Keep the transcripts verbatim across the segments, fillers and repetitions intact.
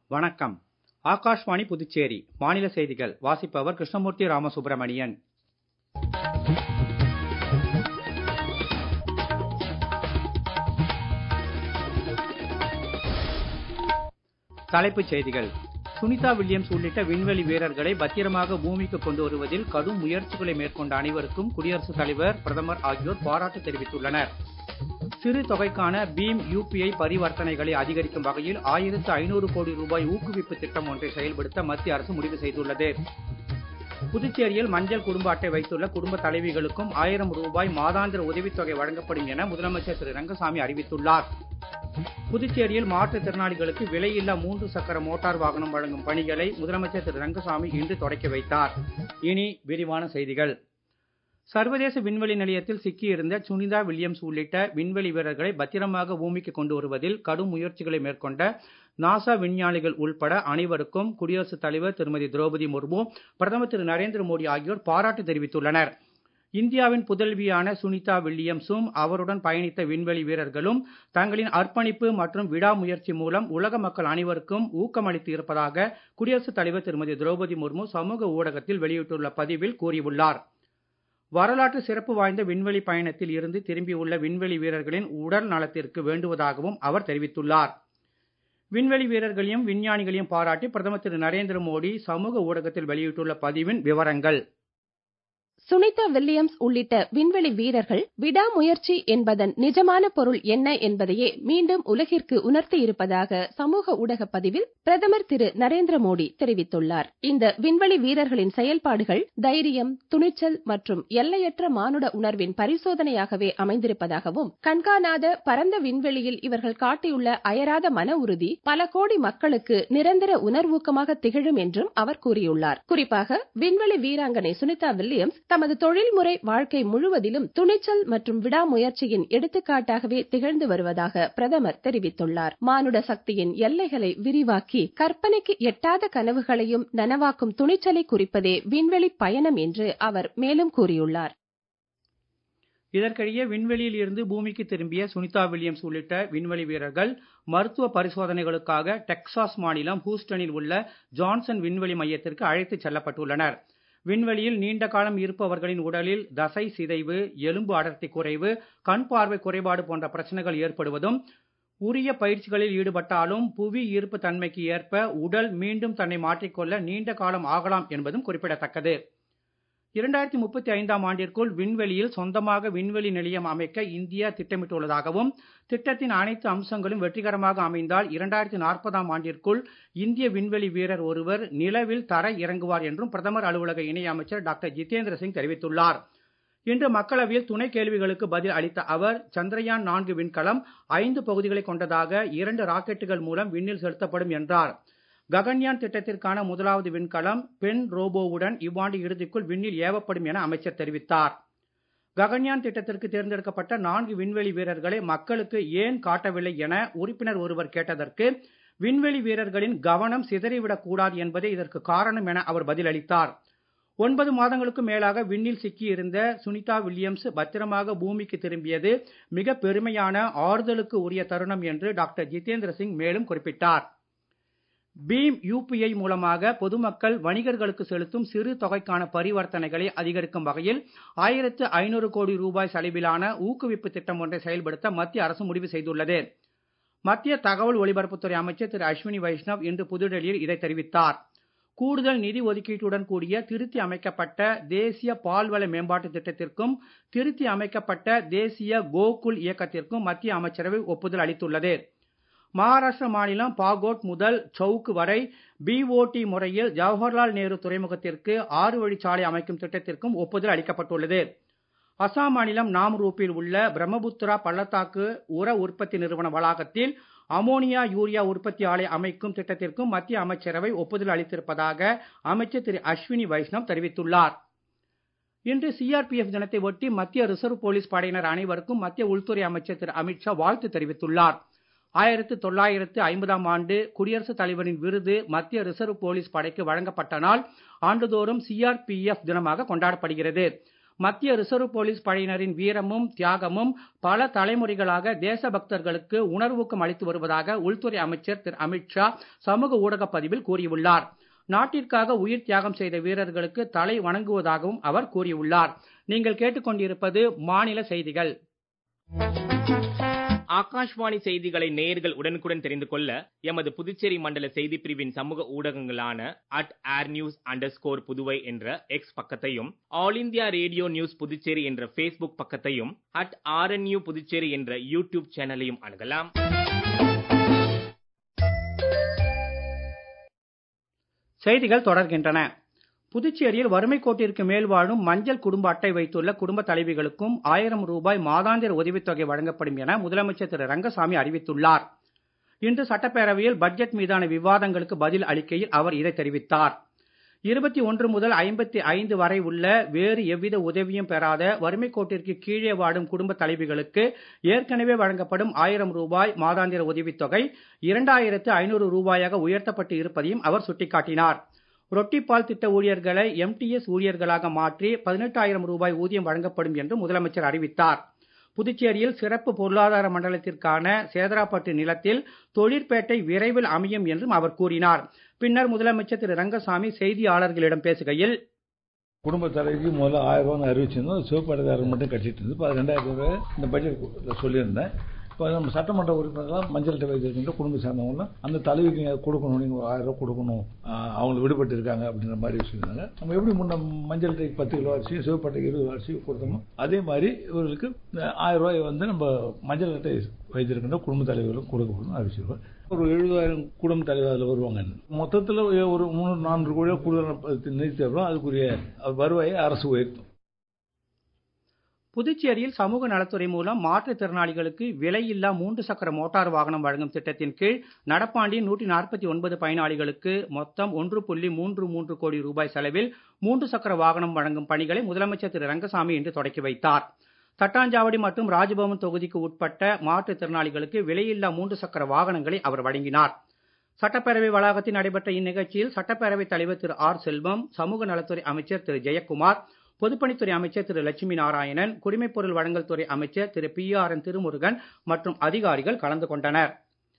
வணக்கம். ஆகாஷ்வாணி புதுச்சேரி மாநில செய்திகள் வாசிப்பவர் கிருஷ்ணமூர்த்தி ராமசுப்ரமணியன். தலைப்புச் செய்திகள். சுனிதா வில்லியம்ஸ் உள்ளிட்ட விண்வெளி வீரர்களை பத்திரமாக பூமிக்கு கொண்டு வருவதில் கடும் முயற்சிகளை மேற்கொண்ட அனைவருக்கும் குடியரசுத் தலைவர், பிரதமர் ஆகியோர் பாராட்டு தெரிவித்துள்ளனர். சிறு தொகைக்கான பீம் யூபிஐ பரிவர்த்தனைகளை அதிகரிக்கும் வகையில் ஆயிரத்து ஐநூறு கோடி ரூபாய் ஊக்குவிப்பு திட்டம் ஒன்றை செயல்படுத்த மத்திய அரசு முடிவு செய்துள்ளது. புதுச்சேரியில் மஞ்சள் குடும்ப அட்டை வைத்துள்ள குடும்ப தலைவிகளுக்கும் ஆயிரம் ரூபாய் மாதாந்திர உதவித்தொகை வழங்கப்படும் என முதலமைச்சர் திரு ரங்கசாமி அறிவித்துள்ளார். புதுச்சேரியில் மாற்றுத்திறனாளிகளுக்கு விலையில்லா மூன்று சக்கர மோட்டார் வாகனம் வழங்கும் பணிகளை முதலமைச்சர் திரு ரங்கசாமி இன்று தொடக்கி வைத்தார். இனி விரிவான செய்திகள். சர்வதேச விண்வெளி நிலையத்தில் சிக்கியிருந்த சுனிதா வில்லியம்ஸ் உள்ளிட்ட விண்வெளி வீரர்களை பத்திரமாக பூமிக்கு கொண்டு வருவதில் கடும் முயற்சிகளை மேற்கொண்ட நாசா விஞ்ஞானிகள் உள்பட அனைவருக்கும் குடியரசுத் தலைவர் திருமதி திரௌபதி முர்மு, பிரதமர் திரு நரேந்திர மோடி ஆகியோர் பாராட்டு தெரிவித்துள்ளனர். இந்தியாவின் புதல்வியான சுனிதா வில்லியம்ஸும் அவருடன் பயணித்த விண்வெளி வீரர்களும் தங்களின் அர்ப்பணிப்பு மற்றும் விடாமுயற்சி மூலம் உலக மக்கள் அனைவருக்கும் ஊக்கமளித்து இருப்பதாக குடியரசுத் தலைவர் திருமதி திரௌபதி முர்மு சமூக ஊடகத்தில் வெளியிட்டுள்ள பதிவில் கூறியுள்ளார். வரலாற்று சிறப்பு வாய்ந்த விண்வெளி பயணத்தில் இருந்து திரும்பியுள்ள விண்வெளி வீரர்களின் உடல் நலத்திற்கு வேண்டுவதாகவும் அவர் தெரிவித்துள்ளார். விண்வெளி வீரர்களையும் விஞ்ஞானிகளையும் பாராட்டி பிரதமர் திரு நரேந்திர மோடி சமூக ஊடகத்தில் வெளியிட்டுள்ள பதிவின் விவரங்கள். சுனிதா வில்லியம்ஸ் உள்ளிட்ட விண்வெளி வீரர்கள் விடாமுயற்சி என்பதன் நிஜமான பொருள் என்ன என்பதையே மீண்டும் உலகிற்கு உணர்த்தி இருப்பதாக சமூக ஊடக பதிவில் பிரதமர் திரு நரேந்திர மோடி தெரிவித்துள்ளார். இந்த விண்வெளி வீரர்களின் செயல்பாடுகள் தைரியம், துணிச்சல் மற்றும் எல்லையற்ற மானுட உணர்வின் பரிசோதனையாகவே அமைந்திருப்பதாகவும், கண்காணாத பரந்த விண்வெளியில் இவர்கள் காட்டியுள்ள அயராத மன உறுதி பல கோடி மக்களுக்கு நிரந்தர உணர்வூக்கமாக திகழும் என்றும் அவர் கூறியுள்ளார். குறிப்பாக விண்வெளி வீராங்கனை சுனிதா வில்லியம்ஸ் தமது தொழில்முறை வாழ்க்கை முழுவதிலும் துணிச்சல் மற்றும் விடாமுயற்சியின் எடுத்துக்காட்டாகவே திகழ்ந்து வருவதாக பிரதமர் தெரிவித்துள்ளார். மானுட சக்தியின் எல்லைகளை விரிவாக்கி கற்பனைக்கு எட்டாத கனவுகளையும் நனவாக்கும் துணிச்சலை குறிப்பதே விண்வெளி பயணம் என்று அவர் மேலும் கூறியுள்ளார். இதற்கிடையே விண்வெளியில் இருந்து பூமிக்கு திரும்பிய சுனிதா வில்லியம்ஸ் உள்ளிட்ட விண்வெளி வீரர்கள் மருத்துவ பரிசோதனைகளுக்காக டெக்சாஸ் மாநிலம் ஹூஸ்டனில் உள்ள ஜான்சன் விண்வெளி மையத்திற்கு அழைத்துச் செல்லப்பட்டுள்ளனர். விண்வெளியில் நீண்ட காலம் இருப்பவர்களின் உடலில் தசை சிதைவு, எலும்பு அடர்த்தி குறைவு, கண் பார்வை குறைபாடு போன்ற பிரச்சனைகள் ஏற்படுவதும், உரிய பயிற்சிகளில் ஈடுபட்டாலும் புவி ஈர்ப்பு தன்மைக்கு ஏற்ப உடல் மீண்டும் தன்னை மாற்றிக்கொள்ள நீண்ட காலம் ஆகலாம் என்பதும் குறிப்பிடத்தக்கது. இரண்டாயிரத்து முப்பத்தி ஐந்தாம் ஆண்டிற்குள் விண்வெளியில் சொந்தமாக விண்வெளி நிலையம் அமைக்க இந்தியா திட்டமிட்டுள்ளதாகவும், திட்டத்தின் அனைத்து அம்சங்களும் வெற்றிகரமாக அமைந்தால் இரண்டாயிரத்து நாற்பதாம் ஆண்டிற்குள் இந்திய விண்வெளி வீரர் ஒருவர் நிலவில் தர இறங்குவார் என்றும் பிரதமர் அலுவலக இணை அமைச்சர் டாக்டர் ஜிதேந்திர சிங் தெரிவித்துள்ளார். இன்று மக்களவையில் துணை கேள்விகளுக்கு பதில் அளித்த அவர், சந்திரயான் நான்கு விண்கலம் ஐந்து பகுதிகளை கொண்டதாக இரண்டு ராக்கெட்டுகள் மூலம் விண்ணில் செலுத்தப்படும் என்றார். ககன்யான் திட்டத்திற்கான முதலாவது விண்கலம் பெண் ரோபோவுடன் இவ்வாண்டு இறுதிக்குள் விண்ணில் ஏவப்படும் என அமைச்சர் தெரிவித்தார். ககன்யான் திட்டத்திற்கு தேர்ந்தெடுக்கப்பட்ட நான்கு விண்வெளி வீரர்களை மக்களுக்கு ஏன் காட்டவில்லை என உறுப்பினர் ஒருவர் கேட்டதற்கு, விண்வெளி வீரர்களின் கவனம் சிதறிவிடக் கூடாது என்பதே இதற்கு காரணம் என அவர் பதிலளித்தார். ஒன்பது மாதங்களுக்கு மேலாக விண்ணில் சிக்கியிருந்த சுனிதா வில்லியம்ஸ் பத்திரமாக பூமிக்கு திரும்பியது மிக பெருமையான, ஆறுதலுக்கு உரிய தருணம் என்று டாக்டர் ஜிதேந்திர சிங் மேலும் குறிப்பிட்டார். பீம் யூபிஐ மூலமாக பொதுமக்கள் வணிகர்களுக்கு செலுத்தும் சிறு தொகைக்கான பரிவர்த்தனைகளை அதிகரிக்கும் வகையில் ஆயிரத்து ஐநூறு கோடி ரூபாய் செலவிலான ஊக்குவிப்பு திட்டம் ஒன்றை செயல்படுத்த மத்திய அரசு முடிவு செய்துள்ளது. மத்திய தகவல் ஒலிபரப்புத்துறை அமைச்சர் திரு அஸ்வினி வைஷ்ணவ் இன்று புதுடெல்லியில் இதை தெரிவித்தார். கூடுதல் நிதி ஒதுக்கீட்டுடன் கூடிய திருத்தி அமைக்கப்பட்ட தேசிய பால்வள மேம்பாட்டு திட்டத்திற்கும் திருத்தி அமைக்கப்பட்ட தேசிய கோகுல் இயக்கத்திற்கும் மத்திய அமைச்சரவை ஒப்புதல் அளித்துள்ளது. மகாராஷ்டிர மாநிலம் பாகோட் முதல் சவுக் வரை பிஓடி முறையில் ஜவஹர்லால் நேரு துறைமுகத்திற்கு ஆறு வழிச்சாலை அமைக்கும் திட்டத்திற்கும் ஒப்புதல் அளிக்கப்பட்டுள்ளது. அசாம் மாநிலம் நாம்ரூப்பில் உள்ள பிரம்மபுத்திரா பள்ளத்தாக்கு உர உற்பத்தி நிறுவன வளாகத்தில் அமோனியா யூரியா உற்பத்தி ஆலை அமைக்கும் திட்டத்திற்கும் மத்திய அமைச்சரவை ஒப்புதல் அளித்திருப்பதாக அமைச்சர் திரு அஸ்வினி வைஷ்ணவ் தெரிவித்துள்ளார். இன்று சிஆர்பிஎஃப் தினத்தை ஒட்டி மத்திய ரிசர்வ் போலீஸ் படையினர் அனைவருக்கும் மத்திய உள்துறை அமைச்சர் திரு அமித்ஷா வாழ்த்து தெரிவித்துள்ளார். ஆயிரத்து தொள்ளாயிரத்து ஐம்பதாம் ஆண்டு குடியரசுத் தலைவரின் விருது மத்திய ரிசர்வ் போலீஸ் படைக்கு வழங்கப்பட்ட நாள் ஆண்டுதோறும் சிஆர்பிஎஃப் தினமாக கொண்டாடப்படுகிறது. மத்திய ரிசர்வ் போலீஸ் படையினரின் வீரமும் தியாகமும் பல தலைமுறைகளாக தேசபக்தர்களுக்கு உணர்வூக்கம் அளித்து வருவதாக உள்துறை அமைச்சர் திரு அமித்ஷா சமூக ஊடக பதிவில் கூறியுள்ளார். நாட்டிற்காக உயிர் தியாகம் செய்த வீரர்களுக்கு தலை வணங்குவதாகவும் அவர் கூறியுள்ளார். நீங்கள் கேட்டுக்கொண்டிருப்பது மாநில செய்திகள். ஆகாஷ்வாணி செய்திகளை நேயர்கள் உடனுக்குடன் தெரிந்து கொள்ள எமது புதுச்சேரி மண்டல செய்தி பிரிவின் சமூக ஊடகங்களான அட் ஏர் நியூஸ் அண்டர் ஸ்கோர் புதுவை என்ற எக்ஸ் பக்கத்தையும், All India Radio news Puducherry என்ற பேஸ்புக் பக்கத்தையும், அட் ஆர்என்யூ புதுச்சேரி என்ற யூடியூப் சேனலையும் அணுகலாம். செய்திகள் தொடர்கின்றன. புதுச்சேரியில் வறுமை கோட்டிற்கு மேல் வாழும் மஞ்சள் குடும்ப அட்டை வைத்துள்ள குடும்ப தலைவிகளுக்கும் ஆயிரம் ரூபாய் மாதாந்திர உதவித்தொகை வழங்கப்படும் என முதலமைச்சர் திரு ரங்கசாமி அறிவித்துள்ளார். இன்று சட்டப்பேரவையில் பட்ஜெட் மீதான விவாதங்களுக்கு பதில் அளிக்கையில் அவர் இதை தெரிவித்தார். இருபத்தி ஒன்று முதல் ஐம்பத்தி ஐந்து வரை உள்ள வேறு எவ்வித உதவியும் பெறாத வறுமை கோட்டிற்கு கீழே வாடும் குடும்ப தலைவிகளுக்கு ஏற்கனவே வழங்கப்படும் ஆயிரம் ரூபாய் மாதாந்திர உதவித்தொகை இரண்டாயிரத்து ஐநூறு ரூபாயாக உயர்த்தப்பட்டு இருப்பதையும் அவர் சுட்டிக்காட்டினார். ரொட்டிப்பால் திட்ட ஊழியர்களை எம்டிஎஸ் ஊழியர்களாக மாற்றி பதினெட்டாயிரம் ரூபாய் ஊதியம் வழங்கப்படும் என்று முதலமைச்சர் அறிவித்தார். புதுச்சேரியில் சிறப்பு பொருளாதார மண்டலத்திற்கான சேதராப்பட்டு நிலத்தில் தொழிற்பேட்டை விரைவில் அமையும் என்றும் அவர் கூறினார். பின்னர் முதலமைச்சர் திரு ரங்கசாமி செய்தியாளர்களிடம் பேசுகையில், குடும்ப தலைவிக்கு முதல்ல ஆயிரம் ரூபாய் அறிவிச்சிருந்தோம். சிவப்படைதாரர் மட்டும் கட்டிட்டு இருந்து இப்போ ரெண்டாயிரம் ரூபாய் இந்த பட்ஜெட் சொல்லியிருந்தேன். இப்போ நம்ம சட்டமன்ற உறுப்பினர்கள் மஞ்சள் அட்டை வைத்திருக்கின்ற குடும்பம் சார்ந்தவங்களாம் அந்த தலைவிக்கு கொடுக்கணும், நீங்கள் ஒரு ஆயிரம் ரூபாய் கொடுக்கணும், அவங்க விடுபட்டு இருக்காங்க அப்படின்ற மாதிரி சொல்லியிருந்தாங்க. நம்ம எப்படி முன்ன மஞ்சள் அட்டைக்கு பத்து கிலோ அரிசி, சிவப்பட்டைக்கு இருபது அரிசி கொடுத்தோமோ அதே மாதிரி இவர்களுக்கு ஆயிரம் ரூபாய் வந்து நம்ம மஞ்சள் அட்டை வைத்திருக்கின்ற குடும்ப தலைவர்களும் கொடுக்கணும் அறிவிச்சிருக்கோம். ஒரு எழுபதாயிரம் குடும்ப தலைவர் அதில் வருவாங்க. மொத்தத்தில் ஒரு மூணு நான்கு கோடி கூடுதல் நிதி தேவை. அதுக்குரிய வருவாயை அரசு உயர்த்தும். புதுச்சேரியில் சமூக நலத்துறை மூலம் மாற்றுத்திறனாளிகளுக்கு விலையில்லா மூன்று சக்கர மோட்டார் வாகனம் வழங்கும் திட்டத்தின் கீழ் நடப்பாண்டின் நூற்றி நாற்பத்தி ஒன்பது பயனாளிகளுக்கு மொத்தம் ஒன்று புள்ளி மூன்று மூன்று கோடி ரூபாய் செலவில் மூன்று சக்கர வாகனம் வழங்கும் பணிகளை முதலமைச்சர் திரு ரங்கசாமி இன்று தொடக்கி வைத்தார். தட்டாஞ்சாவடி மற்றும் ராஜ்பவன் தொகுதிக்கு உட்பட்ட மாற்றுத்திறனாளிகளுக்கு விலையில்லா மூன்று சக்கர வாகனங்களை அவர் வழங்கினார். சட்டப்பேரவை வளாகத்தில் நடைபெற்ற இந்நிகழ்ச்சியில் சட்டப்பேரவைத் தலைவர் திரு ஆர் செல்வம், சமூக நலத்துறை அமைச்சர் திரு ஜெயக்குமார், பொதுப்பணித்துறை அமைச்சர் திரு லட்சுமி நாராயணன், குடிமைப் பொருள் வழங்கல் துறை அமைச்சர் Thiru P R N Thirumurugan மற்றும் அதிகாரிகள் கலந்து கொண்டனர்.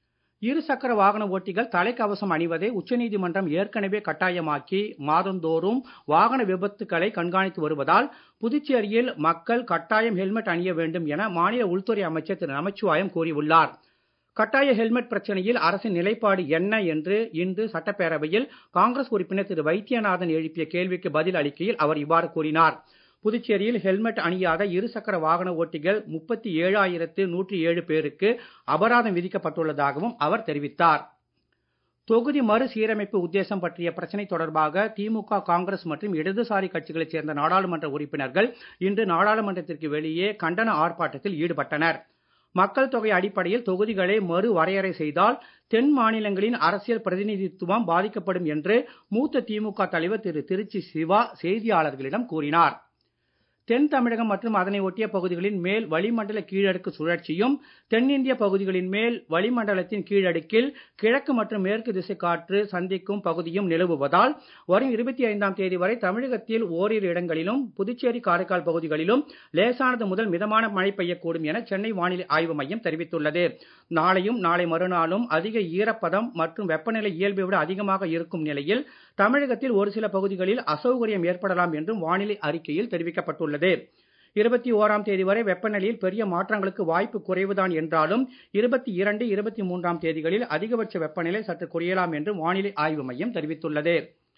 இரு சக்கர வாகன ஓட்டிகள் தலைக்கவசம் அணிவதை உச்சநீதிமன்றம் ஏற்கனவே கட்டாயமாக்கி மாதந்தோறும் வாகன விபத்துக்களை கண்காணித்து வருவதால் புதுச்சேரியில் மக்கள் கட்டாயம் ஹெல்மெட் அணிய வேண்டும் என மாநில உள்துறை அமைச்சர் திரு நமச்சிவாயம் கூறியுள்ளார். கட்டாய ஹெல்மெட் பிரச்சனையில் அரசின் நிலைப்பாடு என்ன என்று இன்று சட்டப்பேரவையில் காங்கிரஸ் உறுப்பினர் திரு வைத்தியநாதன் எழுப்பிய கேள்விக்கு பதில் அளிக்கையில் அவர் இவ்வாறு கூறினார். புதுச்சேரியில் ஹெல்மெட் அணியாத இருசக்கர வாகன ஓட்டிகள் முப்பத்தி ஏழாயிரத்து நூற்றி ஏழு பேருக்கு அபராதம் விதிக்கப்பட்டுள்ளதாகவும் அவர் தெரிவித்தார். தொகுதி மறுசீரமைப்பு உத்தேசம் பற்றிய பிரச்சனை தொடர்பாக திமுக, காங்கிரஸ் மற்றும் இடதுசாரி கட்சிகளைச் சேர்ந்த நாடாளுமன்ற உறுப்பினர்கள் இன்று நாடாளுமன்றத்திற்கு வெளியே கண்டன ஆர்ப்பாட்டத்தில் ஈடுபட்டனர். மக்கள் தொகை அடிப்படையில் தொகுதிகளை மறு வரையறை செய்தால் தென் மாநிலங்களின் அரசியல் பிரதிநிதித்துவம் பாதிக்கப்படும் என்று மூத்த திமுக தலைவர் திரு திருச்சி சிவா செய்தியாளர்களிடம் கூறினார். தென் தமிழகம் மற்றும் அதனை ஒட்டிய பகுதிகளின் மேல் வளிமண்டல கீழடுக்கு சுழற்சியும் தென்னிந்திய பகுதிகளின் மேல் வளிமண்டலத்தின் கீழடுக்கில் கிழக்கு மற்றும் மேற்கு திசை காற்று சந்திக்கும் பகுதியும் நிலவுவதால் வரும் இருபத்தி ஐந்தாம் தேதி வரை தமிழகத்தில் ஓரிரு இடங்களிலும் புதுச்சேரி, காரைக்கால் பகுதிகளிலும் லேசானது முதல் மிதமான மழை பெய்யக்கூடும் என சென்னை வானிலை ஆய்வு மையம் தெரிவித்துள்ளது. நாளையும் நாளை மறுநாளும் அதிக ஈரப்பதம் மற்றும் வெப்பநிலை இயல்பை விட அதிகமாக இருக்கும் நிலையில் தமிழகத்தில் ஒரு சில பகுதிகளில் அசௌகரியம் ஏற்படலாம் என்றும் வானிலை அறிக்கையில் தெரிவிக்கப்பட்டுள்ளது. இருபத்தி ஓராம் தேதி வரை வெப்பநிலையில் பெரிய மாற்றங்களுக்கு வாய்ப்பு குறைவுதான் என்றாலும் இருபத்தி இரண்டு, இருபத்தி மூன்றாம் தேதிகளில் அதிகபட்ச வெப்பநிலை சற்று குறையலாம் என்று வானிலை ஆய்வு மையம் தெரிவித்துள்ளது.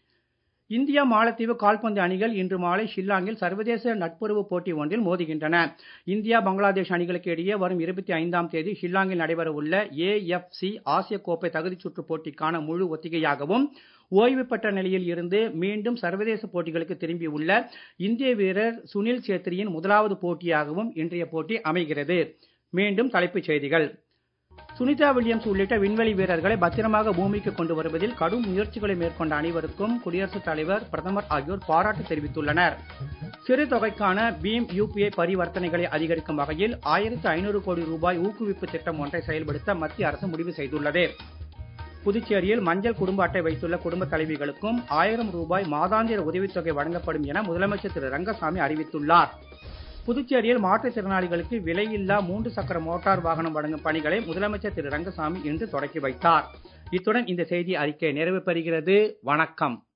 இந்தியா மாலத்தீவு கால்பந்து அணிகள் இன்று மாலை ஷில்லாங்கில் சர்வதேச நட்புறவு போட்டி ஒன்றில் மோதுகின்றன. இந்தியா, பங்களாதேஷ் அணிகளுக்கு இடையே வரும் இருபத்தி ஐந்தாம் தேதி ஷில்லாங்கில் நடைபெற உள்ள ஏ எஃப் சி ஆசிய கோப்பை தகுதிச் சுற்று போட்டிக்கான முழு ஒத்திகையாகவும் ஓய்வு பெற்ற நிலையில் இருந்து மீண்டும் சர்வதேச போட்டிகளுக்கு திரும்பியுள்ள இந்திய வீரர் சுனில் சேத்ரியின் முதலாவது போட்டியாகவும் இன்றைய போட்டி அமைகிறது. மீண்டும் தலைப்புச் செய்திகள். சுனிதா வில்லியம்ஸ் உள்ளிட்ட விண்வெளி வீரர்களை பத்திரமாக பூமிக்கு கொண்டு வருவதில் கடும் முயற்சிகளை மேற்கொண்ட அனைவருக்கும் குடியரசுத் தலைவர், பிரதமர் ஆகியோர் பாராட்டு தெரிவித்துள்ளனர். சிறு தொகைக்கான பீம் யூபிஐ பரிவர்த்தனைகளை அதிகரிக்கும் வகையில் ஆயிரத்து ஐநூறு கோடி ரூபாய் ஊக்குவிப்பு திட்டம் ஒன்றை செயல்படுத்த மத்திய அரசு முடிவு செய்துள்ளது. புதுச்சேரியில் மஞ்சள் குடும்ப அட்டை வைத்துள்ள குடும்ப தலைவிகளுக்கும் ஆயிரம் ரூபாய் மாதாந்திர உதவித்தொகை வழங்கப்படும் என முதலமைச்சர் திரு ரங்கசாமி அறிவித்துள்ளார். புதுச்சேரியில் மாற்றுத்திறனாளிகளுக்கு விலையில்லா மூன்று சக்கர மோட்டார் வாகனம் வழங்கும் பணிகளை முதலமைச்சர் திரு ரங்கசாமி இன்று தொடக்கி வைத்தார். இத்துடன் இந்த செய்தி அறிக்கை நிறைவு பெறுகிறது. வணக்கம்.